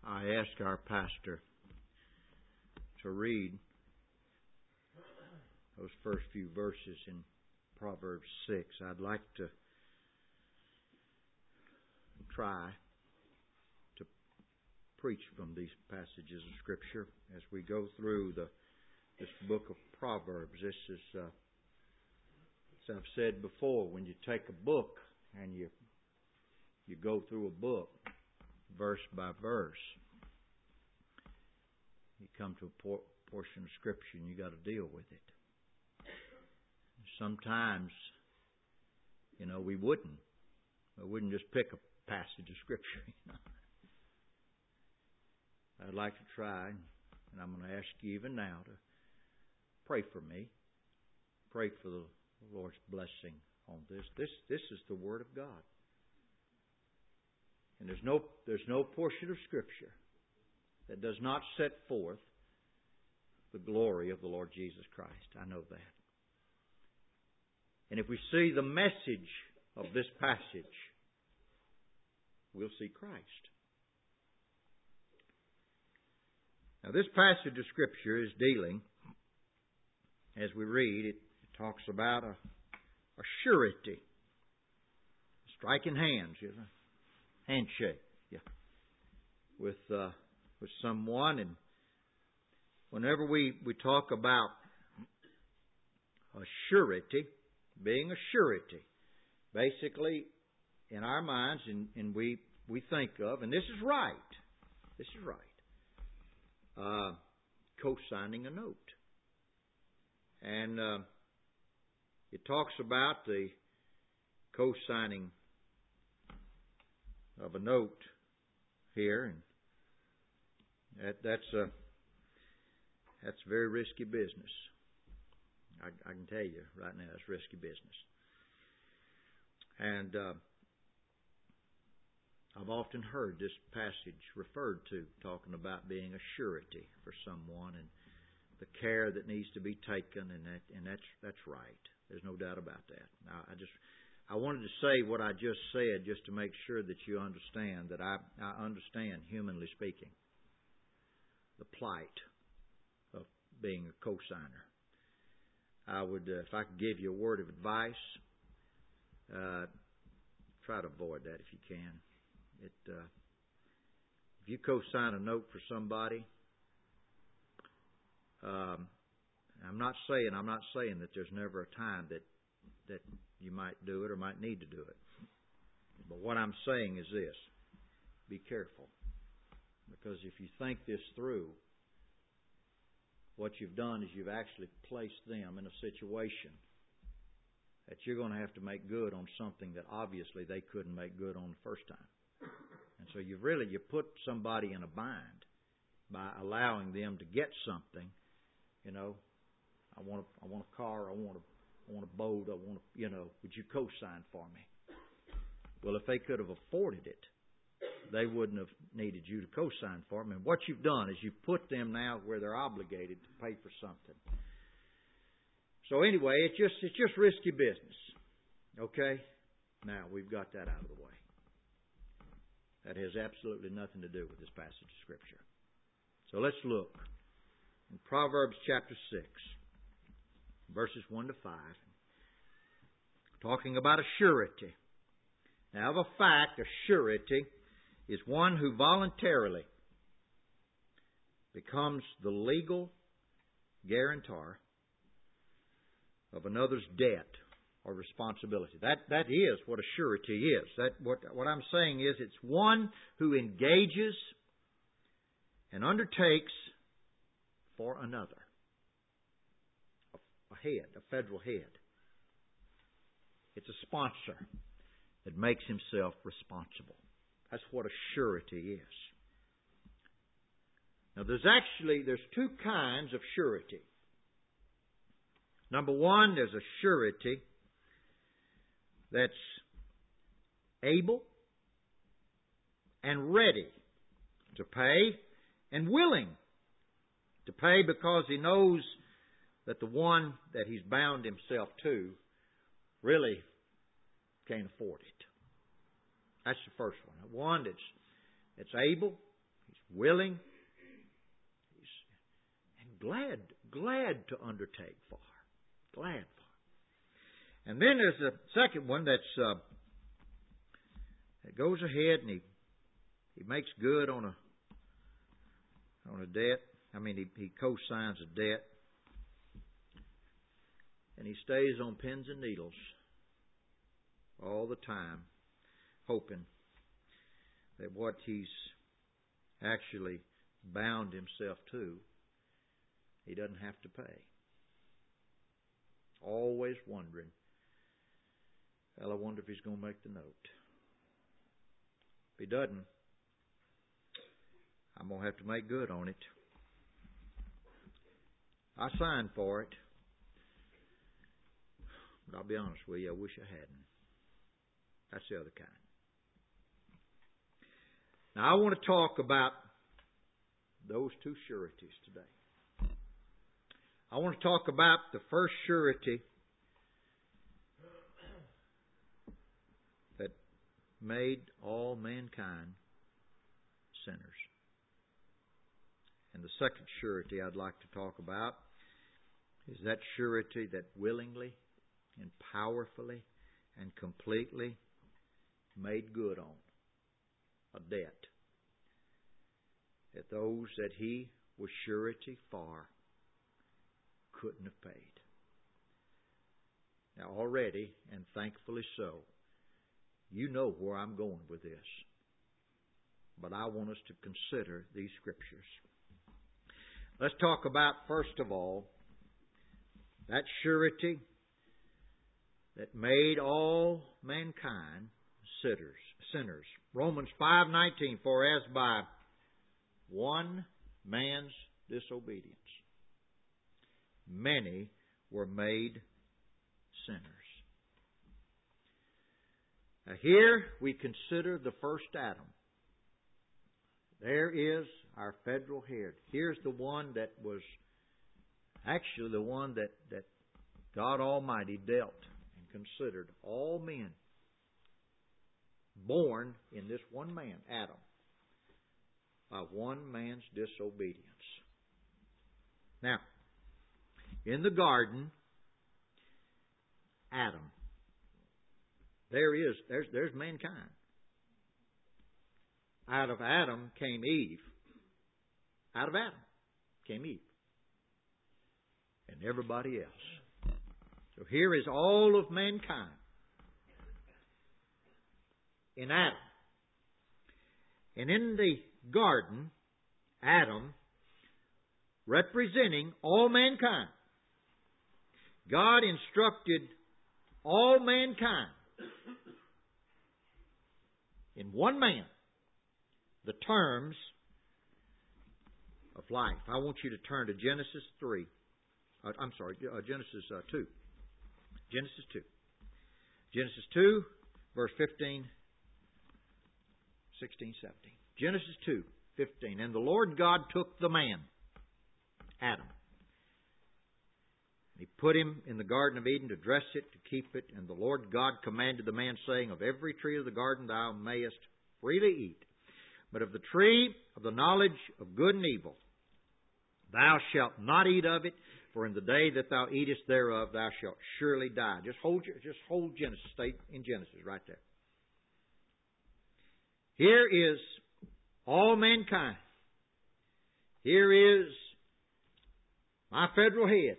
I asked our pastor to read those first few verses in Proverbs 6. I'd like to try to preach from these passages of Scripture as we go through this book of Proverbs. This is, as I've said before, when you take a book and you go through a book verse by verse, you come to a portion of Scripture and you got to deal with it. Sometimes, we wouldn't just pick a passage of Scripture. I'd like to try, and I'm going to ask you even now to pray for me. Pray for the Lord's blessing on this. This is the Word of God. And there's no portion of Scripture that does not set forth the glory of the Lord Jesus Christ. I know that. And if we see the message of this passage, we'll see Christ. Now, this passage of Scripture is dealing, as we read, it talks about a surety. Striking hands, handshake, with someone. And whenever we talk about a surety, being a surety, basically, in our minds, and we think of, and this is right, co-signing a note. And it talks about the co-signing of a note here, and that's very risky business. I can tell you right now, it's risky business. And I've often heard this passage referred to, talking about being a surety for someone and the care that needs to be taken, and that's right. There's no doubt about that. Now, I wanted to say what I just said just to make sure that you understand that I understand, humanly speaking, the plight of being a co-signer. I would, if I could give you a word of advice, try to avoid that if you can. If you co-sign a note for somebody, I'm not saying that there's never a time that you might do it or might need to do it. But what I'm saying is this: be careful, because if you think this through, what you've done is you've actually placed them in a situation that you're going to have to make good on something that obviously they couldn't make good on the first time. And so you put somebody in a bind by allowing them to get something. I want a car, I want a boat, would you co-sign for me? Well, if they could have afforded it, they wouldn't have needed you to co-sign for them. And what you've done is you've put them now where they're obligated to pay for something. So anyway, it's just risky business. Okay? Now, we've got that out of the way. That has absolutely nothing to do with this passage of Scripture. So let's look in Proverbs chapter 6, verses 1 to 5, talking about a surety. Now, of a fact, a surety is one who voluntarily becomes the legal guarantor of another's debt or responsibility. That is what a surety is. What I'm saying is it's one who engages and undertakes for another. A federal head. It's a sponsor that makes himself responsible. That's what a surety is. Now, there's two kinds of surety. Number one, there's a surety that's able and ready to pay and willing to pay because he knows that the one that he's bound himself to really can't afford it. That's the first one. One that's able, He's willing. And glad to undertake for her. Glad for her. And then there's a second one that goes ahead and he makes good on a debt. I mean, he co-signs a debt. And he stays on pins and needles all the time, hoping that what he's actually bound himself to, he doesn't have to pay. Always wondering, well, I wonder if he's going to make the note. If he doesn't, I'm going to have to make good on it. I signed for it, but I'll be honest with you, I wish I hadn't. That's the other kind. Now, I want to talk about those two sureties today. I want to talk about the first surety that made all mankind sinners. And the second surety I'd like to talk about is that surety that willingly and powerfully and completely made good on a debt that those that he was surety for couldn't have paid. Now already, and thankfully so, you know where I'm going with this. But I want us to consider these scriptures. Let's talk about, first of all, that surety that made all mankind sinners. Romans 5:19, for as by one man's disobedience many were made sinners. Now here we consider the first Adam. There is our federal head. Here's the one that was actually the one that God Almighty dealt and considered all men born in this one man, Adam, by one man's disobedience. Now, in the garden, Adam, there's mankind. Out of Adam came Eve. Out of Adam came Eve. And everybody else. So here is all of mankind in Adam. And in the garden, Adam, representing all mankind, God instructed all mankind in one man the terms of life. I want you to turn to Genesis 2. Genesis 2. Genesis 2, verse 15, 16, 17. Genesis 2, 15. And the Lord God took the man, Adam. He put him in the Garden of Eden to dress it, to keep it. And the Lord God commanded the man, saying, of every tree of the garden thou mayest freely eat. But of the tree of the knowledge of good and evil, thou shalt not eat of it, for in the day that thou eatest thereof, thou shalt surely die. Just hold Genesis. Stay in Genesis right there. Here is all mankind. Here is my federal head.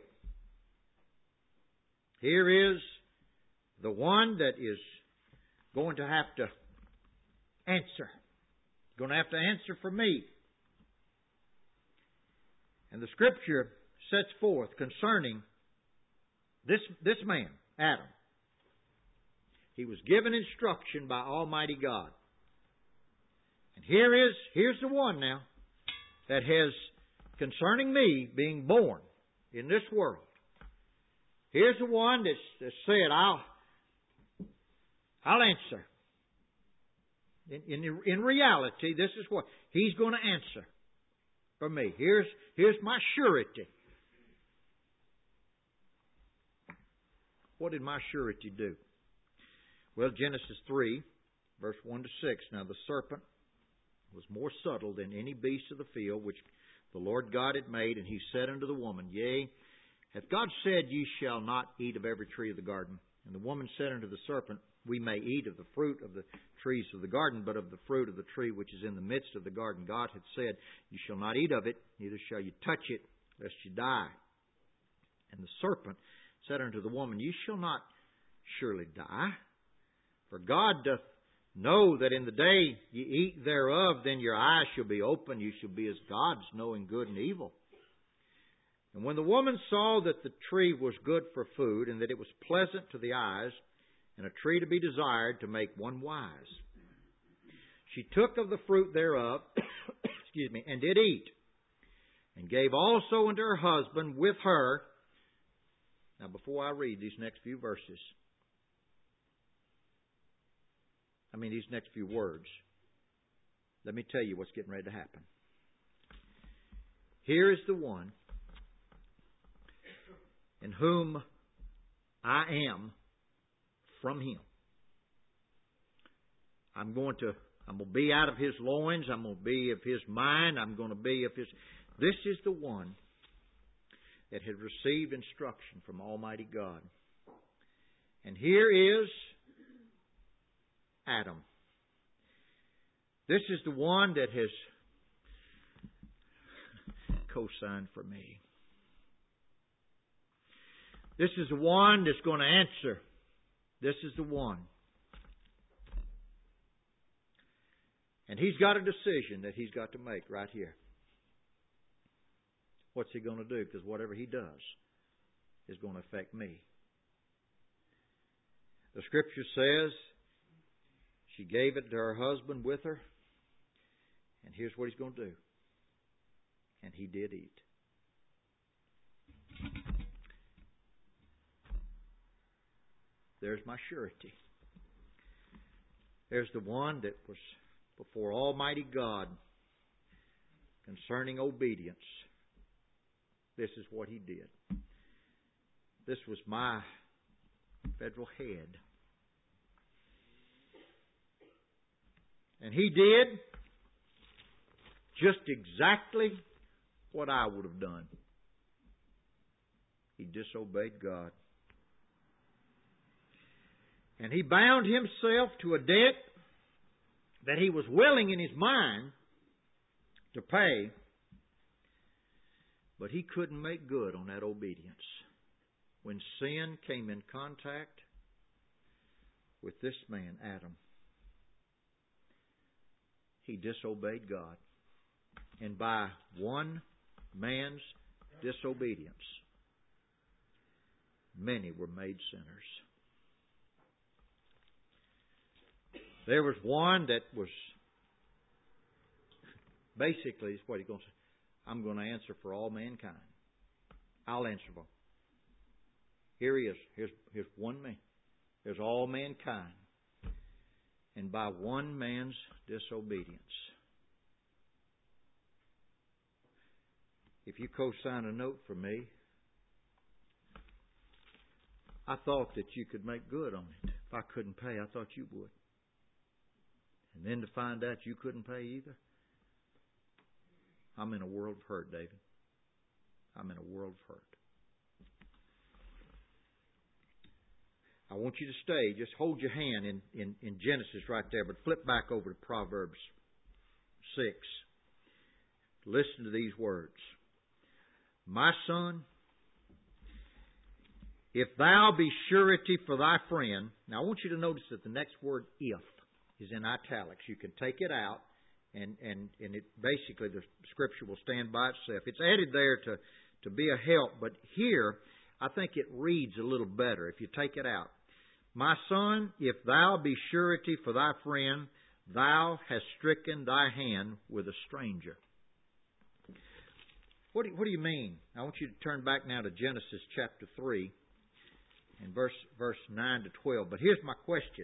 Here is the one that is going to have to answer. Going to have to answer for me. And the Scripture sets forth concerning this man, Adam. He was given instruction by Almighty God. And here's the one now that has, concerning me being born in this world, here's the one that said, I'll answer. In reality, this is what he's going to answer for me. Here's my surety. What did my surety do? Well, Genesis 3, verse 1 to 6. Now the serpent was more subtle than any beast of the field which the Lord God had made. And He said unto the woman, Yea, hath God said, Ye shall not eat of every tree of the garden? And the woman said unto the serpent, We may eat of the fruit of the trees of the garden, but of the fruit of the tree which is in the midst of the garden, God hath said, You shall not eat of it, neither shall you touch it, lest you die. And the serpent said unto the woman, Ye shall not surely die, for God doth know that in the day ye eat thereof, then your eyes shall be open, you shall be as gods, knowing good and evil. And when the woman saw that the tree was good for food, and that it was pleasant to the eyes, and a tree to be desired to make one wise, she took of the fruit thereof, and did eat, and gave also unto her husband with her. Now, before I read these next few verses, these next few words, let me tell you what's getting ready to happen. Here is the one in whom I am from Him. I'm going to be out of His loins. I'm going to be of His mind. I'm going to be of His... This is the one that had received instruction from Almighty God. And here is Adam. This is the one that has co-signed for me. This is the one that's going to answer. This is the one. And he's got a decision that he's got to make right here. What's he going to do? Because whatever he does is going to affect me. The Scripture says she gave it to her husband with her. And here's what he's going to do. And he did eat. There's my surety. There's the one that was before Almighty God concerning obedience. This is what he did. This was my federal head. And he did just exactly what I would have done. He disobeyed God. And he bound himself to a debt that he was willing in his mind to pay, but he couldn't make good on that obedience. When sin came in contact with this man, Adam, he disobeyed God. And by one man's disobedience, many were made sinners. There was one that was basically, is what he's going to say, I'm going to answer for all mankind. I'll answer for them. Here he is. Here's one man. There's all mankind. And by one man's disobedience. If you co-sign a note for me, I thought that you could make good on it. If I couldn't pay, I thought you would. And then to find out you couldn't pay either. I'm in a world of hurt, David. I'm in a world of hurt. I want you to stay. Just hold your hand in Genesis right there, but flip back over to Proverbs 6. Listen to these words. My son, if thou be surety for thy friend. Now I want you to notice that the next word, if, is in italics. You can take it out, and it basically the Scripture will stand by itself. It's added there to be a help, but here I think it reads a little better if you take it out. My son, if thou be surety for thy friend, thou hast stricken thy hand with a stranger. What do you mean? I want you to turn back now to Genesis chapter 3 and verse 9 to 12. But here's my question.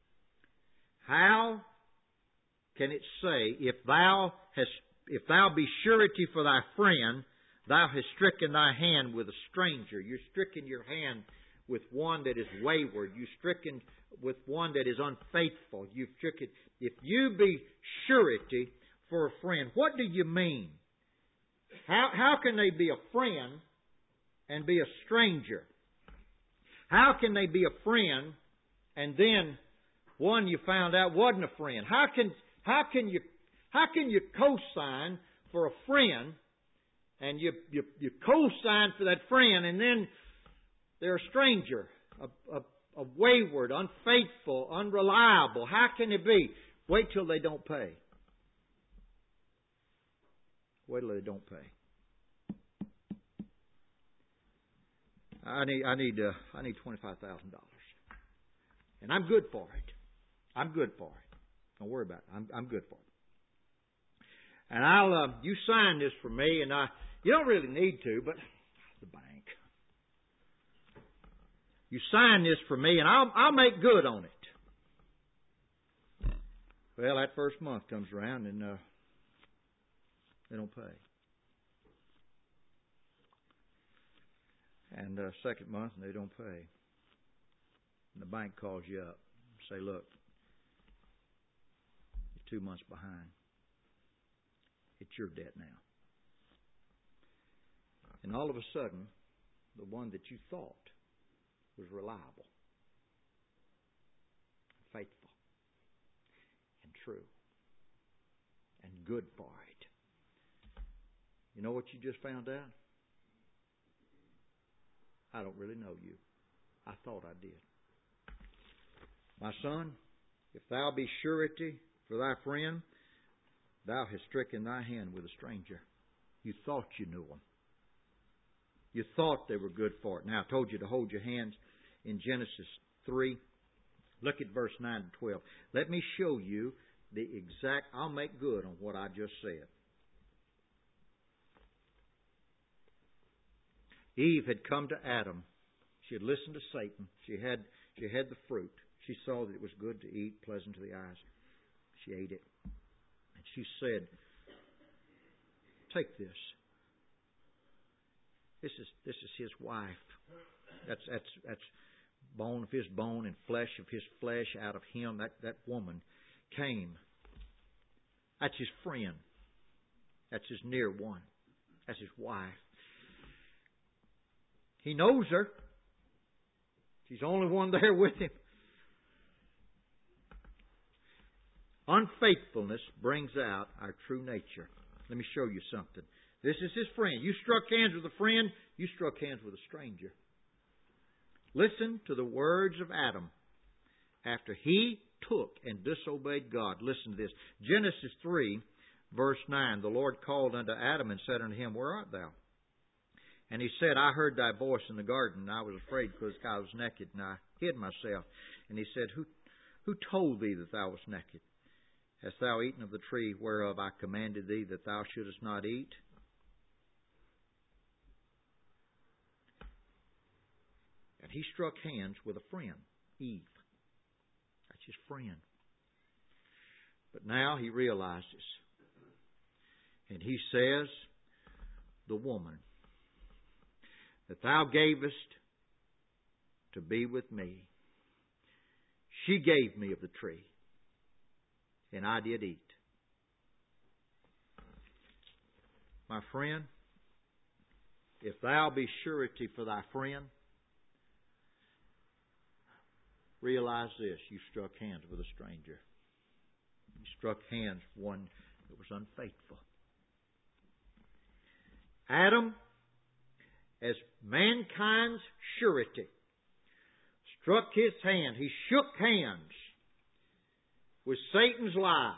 How can it say, if thou be surety for thy friend, thou hast stricken thy hand with a stranger? You're stricken your hand with one that is wayward. You're stricken with one that is unfaithful. You've stricken. If you be surety for a friend. What do you mean? How can they be a friend and be a stranger? How can they be a friend and then one you found out wasn't a friend? How can you co-sign for a friend and you co-sign for that friend and then they're a stranger, a wayward, unfaithful, unreliable? How can it be? Wait till they don't pay. Wait till they don't pay. I need $25,000, and I'm good for it. I'm good for it. Don't worry about it. I'm good for it. And you sign this for me, and you don't really need to, but the bank. You sign this for me, and I'll make good on it. Well, that first month comes around, and they don't pay. And second month, and they don't pay. And the bank calls you up and say, look, you're 2 months behind. It's your debt now. And all of a sudden, the one that you thought was reliable, faithful, and true, and good for it. You know what you just found out? I don't really know you. I thought I did. My son, if thou be surety for thy friend, thou hast stricken thy hand with a stranger. You thought you knew them. You thought they were good for it. Now, I told you to hold your hands in Genesis 3. Look at verse 9 and 12. Let me show you the exact... I'll make good on what I just said. Eve had come to Adam. She had listened to Satan. She had the fruit. She saw that it was good to eat, pleasant to the eyes. She ate it. And she said, take this. This is his wife. That's bone of his bone and flesh of his flesh. Out of him, that woman came. That's his friend. That's his near one. That's his wife. He knows her. She's the only one there with him. Unfaithfulness brings out our true nature. Let me show you something. This is his friend. You struck hands with a friend. You struck hands with a stranger. Listen to the words of Adam after he took and disobeyed God. Listen to this. Genesis 3, verse 9. The Lord called unto Adam and said unto him, where art thou? And he said, I heard thy voice in the garden, and I was afraid because I was naked, and I hid myself. And he said, Who told thee that thou wast naked? Hast thou eaten of the tree whereof I commanded thee that thou shouldest not eat? And he struck hands with a friend, Eve. That's his friend. But now he realizes, and he says, the woman that thou gavest to be with me, she gave me of the tree, and I did eat. My friend, if thou be surety for thy friend, realize this, you struck hands with a stranger. You struck hands with one that was unfaithful. Adam, as mankind's surety, struck his hand. He shook hands with Satan's lie.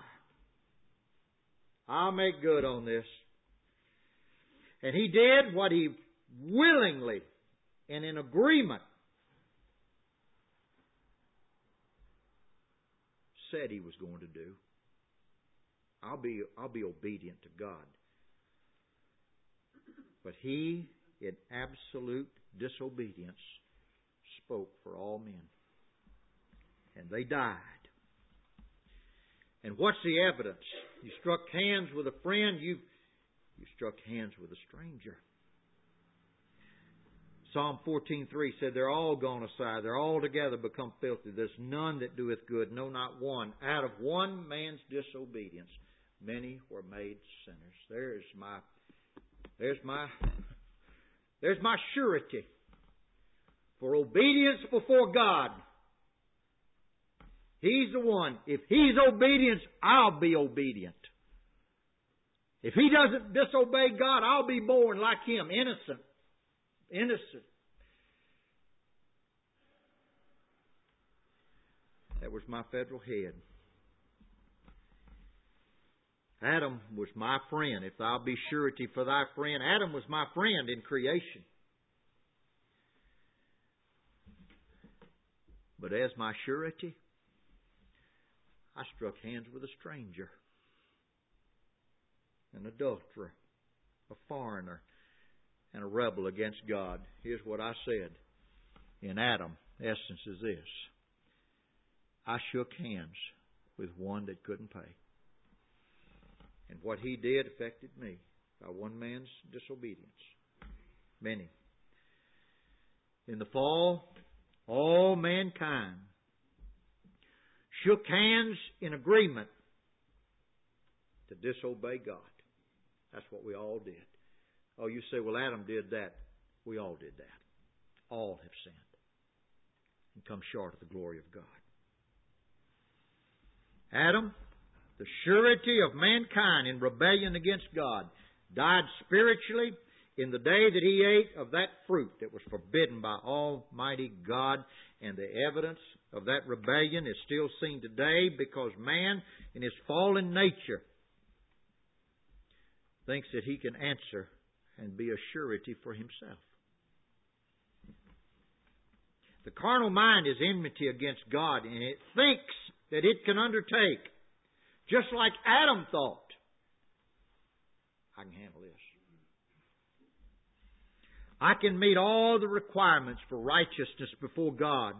I'll make good on this. And he did what he willingly and in agreement said he was going to do. I'll be obedient to God. But he, in absolute disobedience, spoke for all men. And they died. And what's the evidence? You struck hands with a friend, you struck hands with a stranger. Psalm 14:3 said, they're all gone aside, they're all together become filthy. There's none that doeth good, no, not one. Out of one man's disobedience, many were made sinners. There's my surety for obedience before God. He's the one. If He's obedient, I'll be obedient. If He doesn't disobey God, I'll be born like Him, innocent. Innocent. That was my federal head. Adam was my friend. If thou be surety for thy friend. Adam was my friend in creation. But as my surety, I struck hands with a stranger, an adulterer, a foreigner, and a rebel against God. Here's what I said in Adam. The essence is this. I shook hands with one that couldn't pay. And what he did affected me by one man's disobedience. Many. In the fall, all mankind shook hands in agreement to disobey God. That's what we all did. Oh, you say, well, Adam did that. We all did that. All have sinned and come short of the glory of God. Adam, the surety of mankind in rebellion against God, died spiritually in the day that he ate of that fruit that was forbidden by Almighty God. And the evidence of that rebellion is still seen today because man in his fallen nature thinks that he can answer and be a surety for himself. The carnal mind is enmity against God, and it thinks that it can undertake, just like Adam thought, I can handle this. I can meet all the requirements for righteousness before God.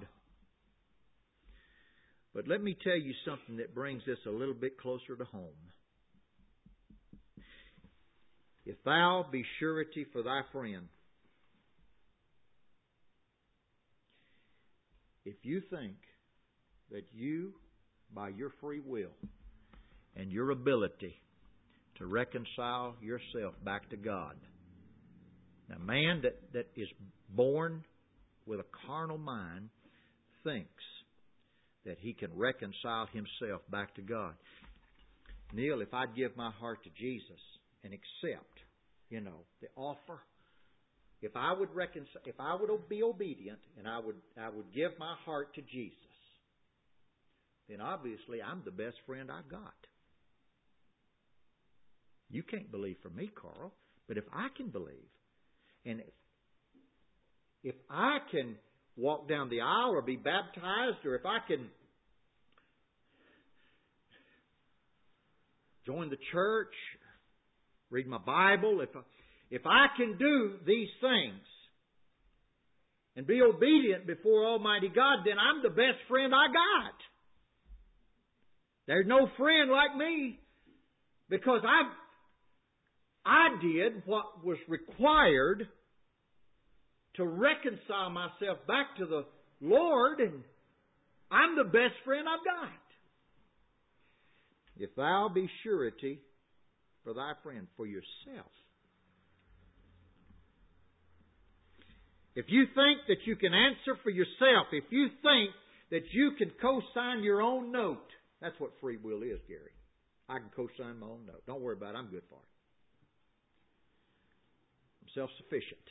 But let me tell you something that brings this a little bit closer to home. If thou be surety for thy friend, if you think that you, by your free will and your ability to reconcile yourself back to God, now man that is born with a carnal mind thinks that he can reconcile himself back to God. Neil, if I'd give my heart to Jesus and accept, the offer, if I would be obedient and I would give my heart to Jesus, then obviously I'm the best friend I've got. You can't believe for me, Carl, but if I can believe, and if I can walk down the aisle or be baptized, or if I can join the church, read my Bible, if I can do these things and be obedient before Almighty God, then I'm the best friend I got. There's no friend like me, because I did what was required to reconcile myself back to the Lord, and I'm the best friend I've got. If thou be surety for thy friend, for yourself. If you think that you can answer for yourself, if you think that you can co-sign your own note, that's what free will is, Gary. I can co-sign my own note. Don't worry about it. I'm good for it. I'm self-sufficient.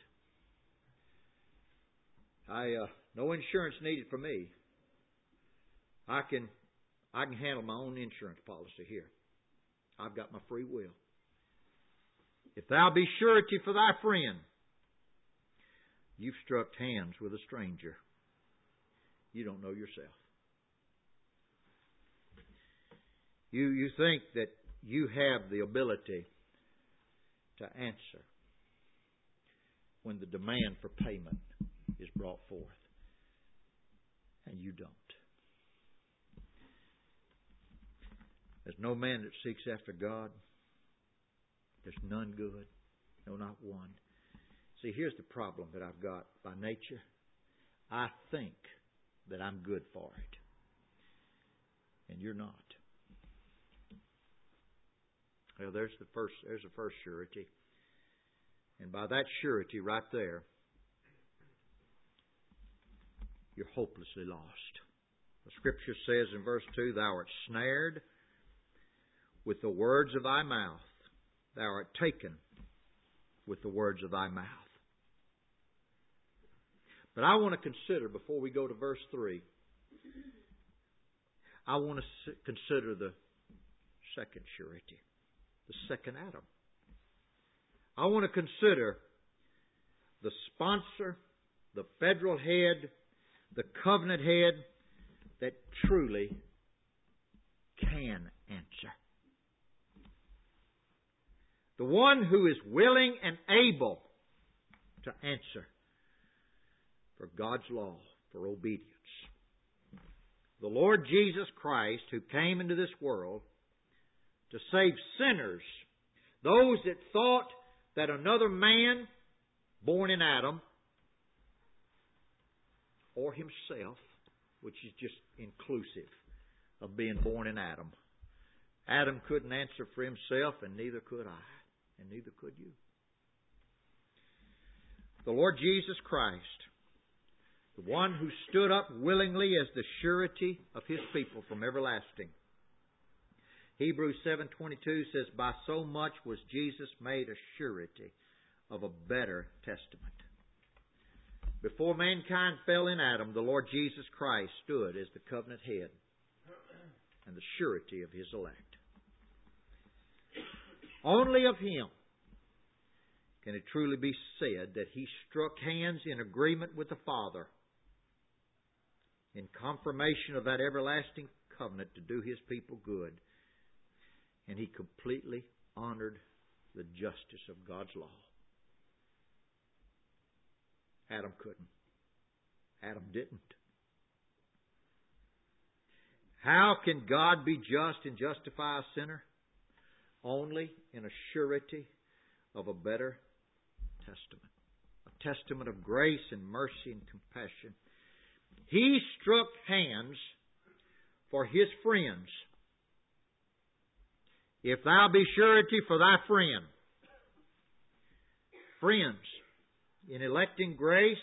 No insurance needed for me. I can handle my own insurance policy here. I've got my free will. If thou be surety for thy friend, you've struck hands with a stranger. You don't know yourself. You think that you have the ability to answer when the demand for payment is brought forth, and you don't. There's no man that seeks after God. There's none good. No, not one. See, here's the problem that I've got by nature. I think that I'm good for it. And you're not. Well, there's the first surety. And by that surety right there, you're hopelessly lost. The Scripture says in verse 2, Thou art snared with the words of thy mouth. Thou art taken with the words of thy mouth. But I want to consider, before we go to verse 3, I want to consider the second surety, the second Adam. I want to consider the sponsor, the federal head, the covenant head that truly can answer. The one who is willing and able to answer for God's law, for obedience. The Lord Jesus Christ, who came into this world to save sinners, those that thought that another man born in Adam, or himself, which is just inclusive of being born in Adam. Adam couldn't answer for himself, and neither could I, and neither could you. The Lord Jesus Christ, the one who stood up willingly as the surety of His people from everlasting. Hebrews 7:22 says, By so much was Jesus made a surety of a better testament. Before mankind fell in Adam, the Lord Jesus Christ stood as the covenant head and the surety of His elect. Only of Him can it truly be said that He struck hands in agreement with the Father in confirmation of that everlasting covenant to do His people good. And He completely honored the justice of God's law. Adam couldn't. Adam didn't. How can God be just and justify a sinner? Only in a surety of a better testament. A testament of grace and mercy and compassion. He struck hands for His friends. If thou be surety for thy friend. Friends, in electing grace,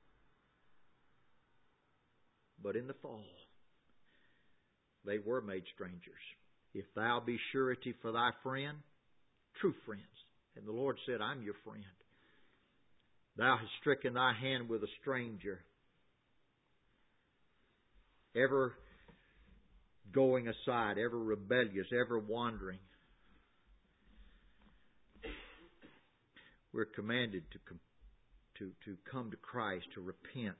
but in the fall, they were made strangers. If thou be surety for thy friend, true friends. And the Lord said, I'm your friend. Thou hast stricken thy hand with a stranger, ever going aside, ever rebellious, ever wandering. We're commanded to come to Christ, to repent.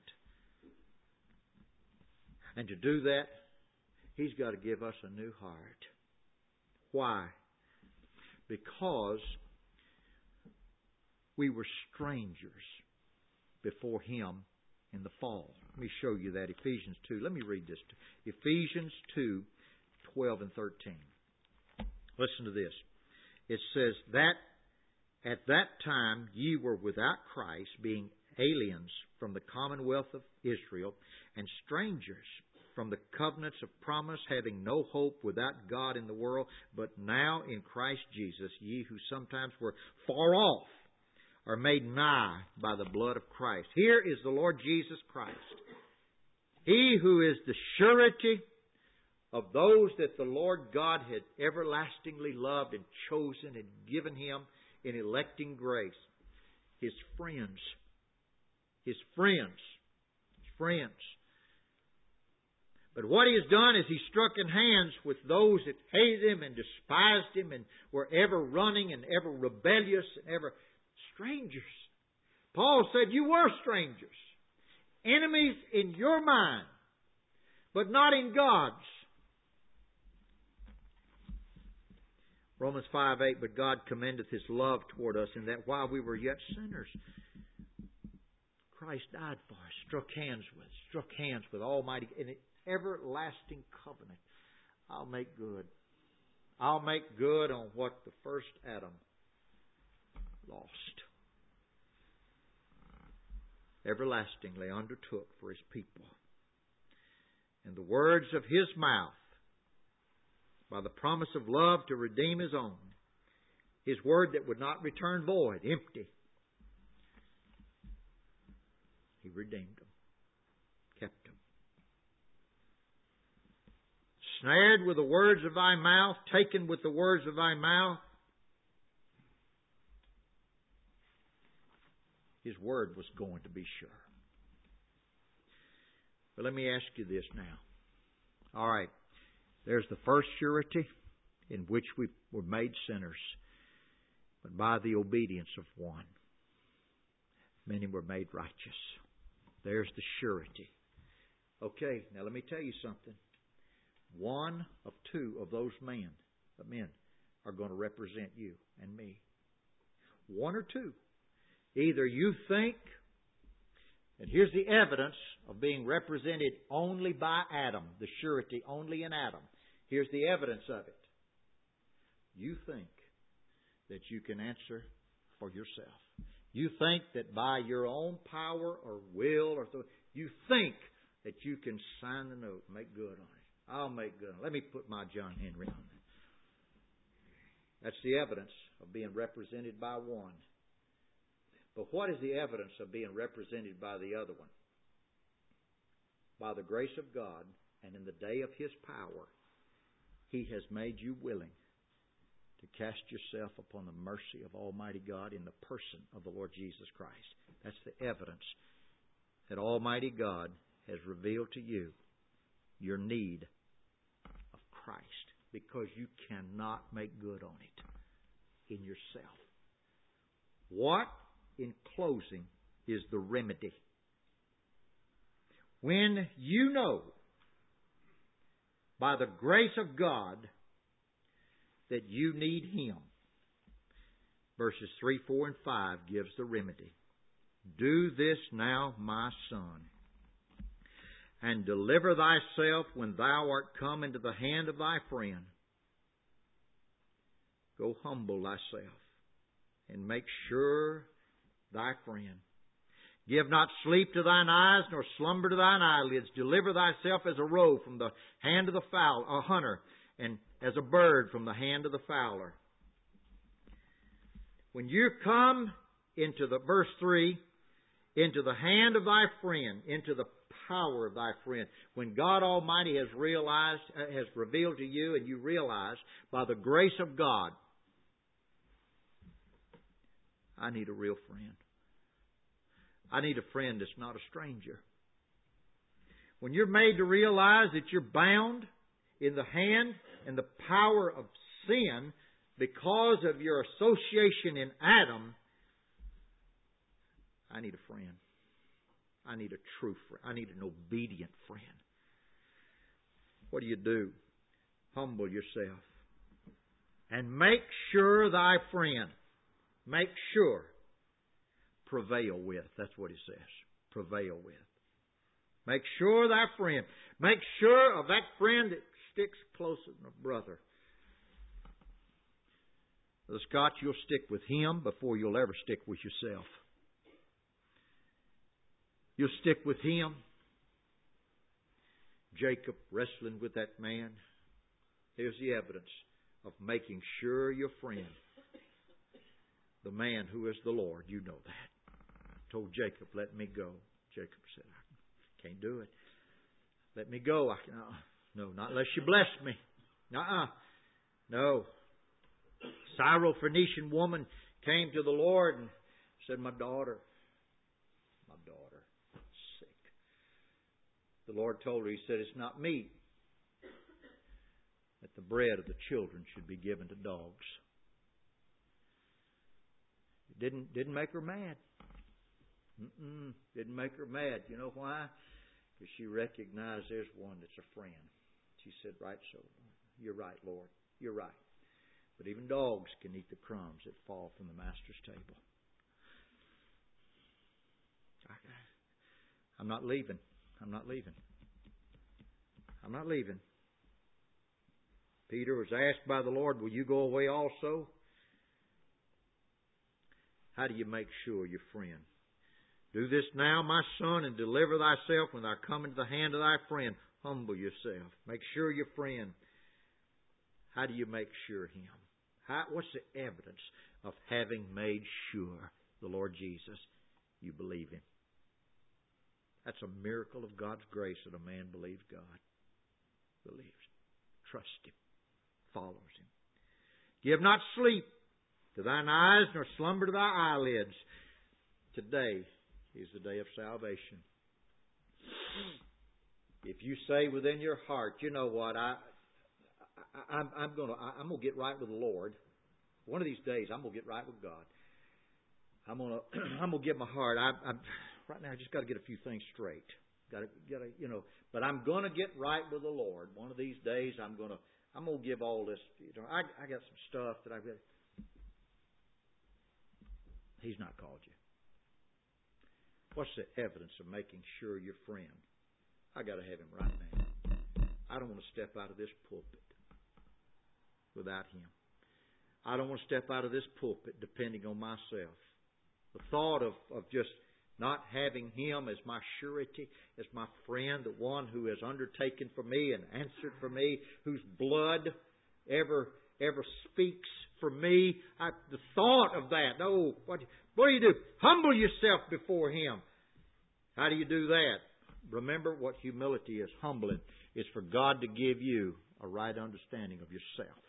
And to do that, He's got to give us a new heart. Why? Because we were strangers before Him in the fall. Let me show you that. Ephesians 2. Let me read this. Ephesians 2, 12 and 13. Listen to this. It says, that at that time ye were without Christ, being aliens from the commonwealth of Israel, and strangers from the covenants of promise, having no hope, without God in the world. But now in Christ Jesus, ye who sometimes were far off are made nigh by the blood of Christ. Here is the Lord Jesus Christ. He who is the surety of those that the Lord God had everlastingly loved and chosen and given Him in electing grace. His friends. His friends. His friends. But what He has done is He struck in hands with those that hated Him and despised Him and were ever running and ever rebellious and ever strangers. Paul said, you were strangers. Enemies in your mind, but not in God's. Romans 5:8, but God commendeth His love toward us in that while we were yet sinners, Christ died for us, struck hands with Almighty, in an everlasting covenant. I'll make good. I'll make good on what the first Adam lost. Everlastingly undertook for His people. And the words of His mouth, by the promise of love to redeem His own, His word that would not return void, empty. He redeemed them, kept them. Snared with the words of thy mouth, taken with the words of thy mouth. His word was going to be sure. But let me ask you this now. All right, there's the first surety in which we were made sinners, but by the obedience of one, many were made righteous. There's the surety. Okay, now let me tell you something. One of two of those men are going to represent you and me. One or two. Either you think, and here's the evidence of being represented only by Adam, the surety only in Adam. Here's the evidence of it. You think that you can answer for yourself. You think that by your own power or will, you think that you can sign the note, make good on it. I'll make good on it. Let me put my John Henry on it. That's the evidence of being represented by one. But what is the evidence of being represented by the other one? By the grace of God and in the day of His power, He has made you willing to cast yourself upon the mercy of Almighty God in the person of the Lord Jesus Christ. That's the evidence that Almighty God has revealed to you your need of Christ, because you cannot make good on it in yourself. What, in closing, is the remedy? When you know by the grace of God that you need Him, verses 3, 4, and 5 gives the remedy. Do this now, my son, and deliver thyself when thou art come into the hand of thy friend. Go humble thyself, and make sure thy friend. Give not sleep to thine eyes, nor slumber to thine eyelids. Deliver thyself as a roe from the hand of the hunter, and as a bird from the hand of the fowler. When you come into the verse 3, into the hand of thy friend, into the power of thy friend, when God Almighty has revealed to you, and you realize by the grace of God, I need a real friend. I need a friend that's not a stranger. When you're made to realize that you're bound in the hand and the power of sin because of your association in Adam, I need a friend. I need a true friend. I need an obedient friend. What do? Humble yourself. And make sure thy friend. Make sure. Prevail with. That's what he says. Prevail with. Make sure thy friend. Make sure of that friend that sticks closer than a brother. The Scotch, you'll stick with him before you'll ever stick with yourself. You'll stick with him. Jacob wrestling with that man. Here's the evidence of making sure your friend, the man who is the Lord, you know that. Told Jacob, let me go. Jacob said, I can't do it. Let me go. No, not unless you bless me. No. Syrophoenician woman came to the Lord and said, my daughter, sick. The Lord told her, He said, it's not meet that the bread of the children should be given to dogs. It didn't make her mad. Didn't make her mad. You know why? Because she recognized there's one that's a friend. She said, right so. You're right, Lord. You're right. But even dogs can eat the crumbs that fall from the Master's table. I'm not leaving. Peter was asked by the Lord, will you go away also? How do you make sure your friend? Do this now, my son, and deliver thyself when thou come into the hand of thy friend. Humble yourself. Make sure your friend. How do you make sure him? What's the evidence of having made sure the Lord Jesus, you believe Him? That's a miracle of God's grace that a man believes God. Believes. Trusts Him. Follows Him. Give not sleep to thine eyes, nor slumber to thy eyelids. Today is the day of salvation. If you say within your heart, you know what, I'm gonna get right with the Lord. One of these days, I'm gonna get right with God. I'm gonna give my heart. Right now, I just got to get a few things straight. Got to, But I'm gonna get right with the Lord. One of these days, I'm gonna give all this. I got some stuff that I've got. He's not called you. What's the evidence of making sure your friend? I got to have him right now. I don't want to step out of this pulpit without him. I don't want to step out of this pulpit depending on myself. The thought of just not having him as my surety, as my friend, the one who has undertaken for me and answered for me, whose blood ever speaks for me. The thought of that. Oh, what do you do? Humble yourself before him. How do you do that? Remember what humility is. Humbling is for God to give you a right understanding of yourself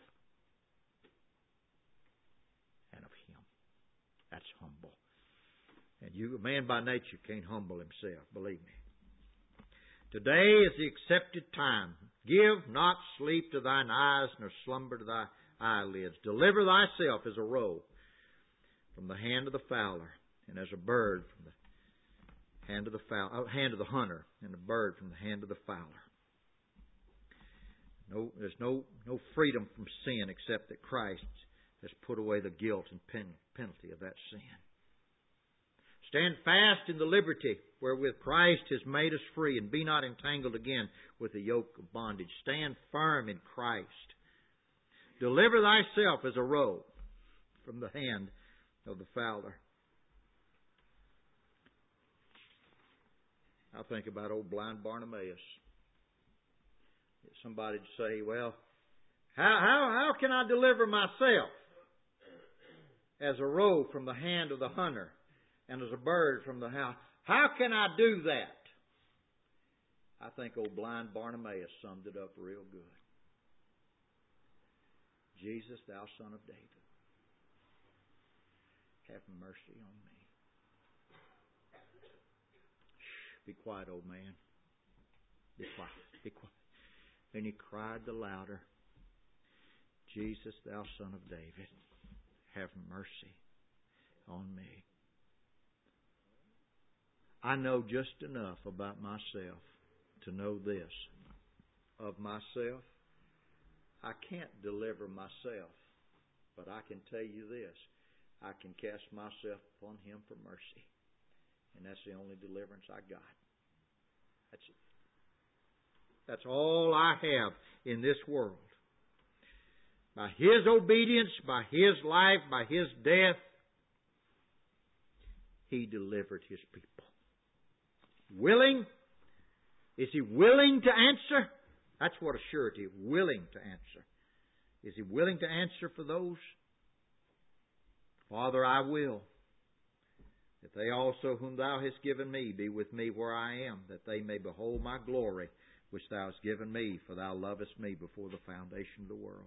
and of him. That's humble. And a man by nature can't humble himself, believe me. Today is the accepted time. Give not sleep to thine eyes, nor slumber to thy eyelids. Deliver thyself as a roe from the hand of the fowler, and as a bird from the hand of the hunter, and a bird from the hand of the fowler. There's no freedom from sin except that Christ has put away the guilt and penalty of that sin. Stand fast in the liberty wherewith Christ has made us free, and be not entangled again with the yoke of bondage. Stand firm in Christ. Deliver thyself as a roe from the hand of the fowler. I think about old blind Bartimaeus. Somebody'd say, well, how can I deliver myself as a roe from the hand of the hunter and as a bird from the house? How can I do that? I think old blind Bartimaeus summed it up real good. Jesus, thou Son of David, have mercy on me. Be quiet, old man. Be quiet. Be quiet. And he cried the louder, Jesus, thou Son of David, have mercy on me. I know just enough about myself to know this. Of myself, I can't deliver myself, but I can tell you this. I can cast myself upon him for mercy. And that's the only deliverance I got. That's it. That's all I have in this world. By his obedience, by his life, by his death, he delivered his people. Willing? Is he willing to answer? That's what a surety is, willing to answer. Is he willing to answer for those? Father, I will, that they also whom thou hast given me be with me where I am, that they may behold my glory, which thou hast given me, for thou lovest me before the foundation of the world.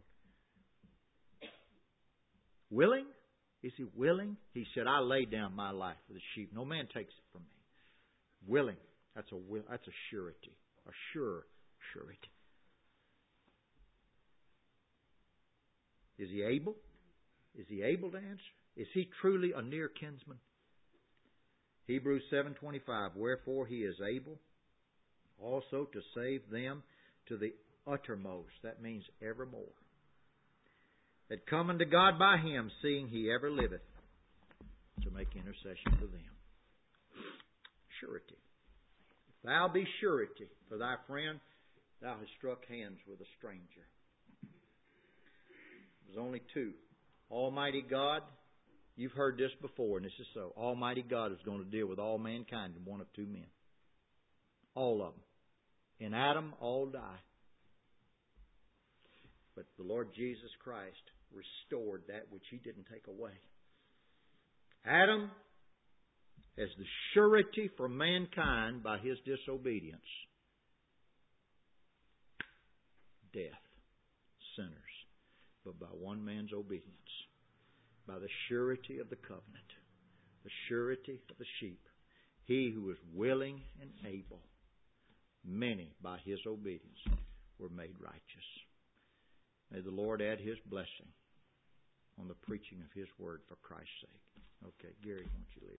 Willing? Is he willing? He said, I lay down my life for the sheep. No man takes it from me. Willing. That's a surety. A sure surety. Is he able? Is he able to answer? Is he truly a near kinsman? Hebrews 7:25. Wherefore he is able also to save them to the uttermost. That means evermore. That come unto God by him, seeing he ever liveth to make intercession for them. Surety. If thou be surety for thy friend, thou hast struck hands with a stranger. There's only two. Almighty God, you've heard this before, and this is so. Almighty God is going to deal with all mankind in one of two men. All of them. In Adam, all die. But the Lord Jesus Christ restored that which He didn't take away. Adam, as the surety for mankind by his disobedience, death, sinners. But by one man's obedience, by the surety of the covenant, the surety of the sheep, he who was willing and able, many by his obedience were made righteous. May the Lord add His blessing on the preaching of His Word for Christ's sake. Okay, Gary, won't you lead?